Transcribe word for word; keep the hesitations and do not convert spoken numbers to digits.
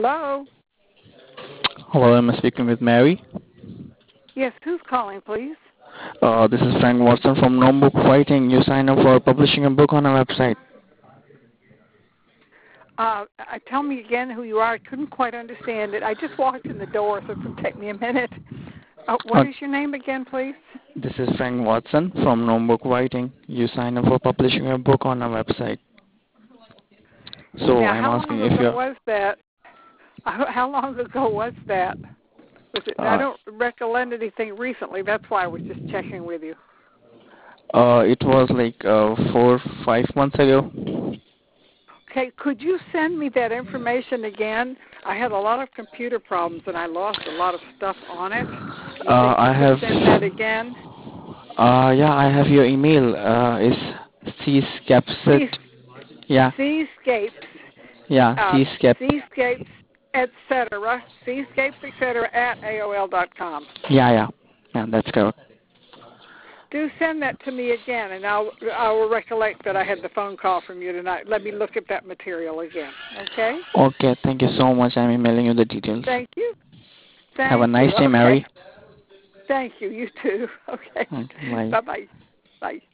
Hello? Hello, I'm speaking with Mary. Yes, who's calling, please? Uh, this is Frank Watson from Notebook Writing. You sign up for publishing a book on our website. Uh, uh, tell me again who you are. I couldn't quite understand it. I just walked in the door, so it'll take me a minute. Uh, what Uh, is your name again, please? this is Frank Watson from Notebook Writing. You sign up for publishing a book on our website. So Now, I'm how asking long if ago you're. was that? Uh, How long ago was that? Was it? I Uh, don't recollect anything recently. That's why I was just checking with you. uh, it was like uh, four, five months ago. Okay, could you send me that information again? I had a lot of computer problems and I lost a lot of stuff on it. Do you Uh, think you I could have. send that again? Uh, yeah, I have your email. Uh, it's cscapsit. See, Yeah, Seascapes, yeah, uh, cscap. Seascapes, et cetera, Seascapes, et cetera, at A O L dot com. Yeah, yeah, yeah. That's correct. Do send that to me again, and I'll I will recollect that I had the phone call from you tonight. Let me look at that material again. Okay? Okay, thank you so much. I'm emailing you the details. Thank you. Have a Thank nice you. day, Okay. Mary. Thank you. You too. Okay. Okay, bye. Bye-bye. Bye.